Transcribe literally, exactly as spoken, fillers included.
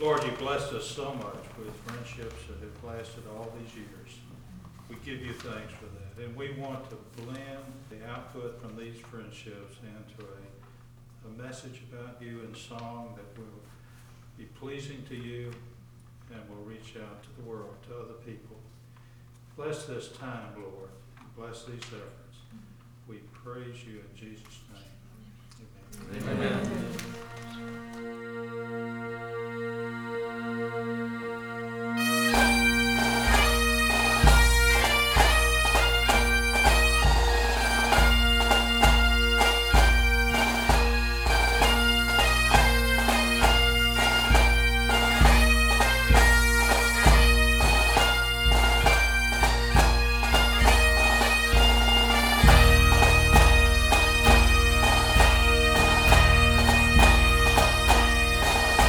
Lord, you blessed us so much with friendships that have lasted all these years. We give you thanks for that. And we want to blend the output from these friendships into a, a message about you in song that will be pleasing to you and will reach out to the world, to other people. Bless this time, Lord. Bless these efforts. We praise you in Jesus' name. Amen. Amen. Amen.